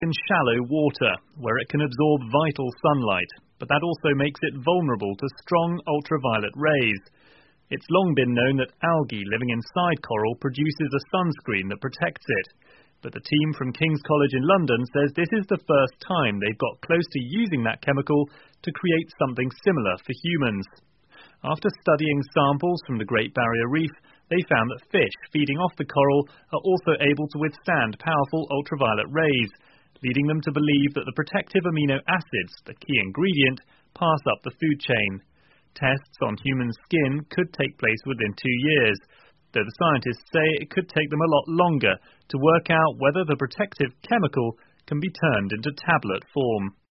in shallow water, where it can absorb vital sunlight, but that also makes it vulnerable to strong ultraviolet rays. It's long been known that algae living inside coral produces a sunscreen that protects it, but the team from King's College in London says this is the first time they've got close to using that chemical to create something similar for humans. After studying samples from the Great Barrier Reef, they found that fish feeding off the coral are also able to withstand powerful ultraviolet rays, leading them to believe that the protective amino acids, the key ingredient, pass up the food chain. Tests on human skin could take place within 2 years, though the scientists say it could take them a lot longer to work out whether the protective chemical can be turned into tablet form.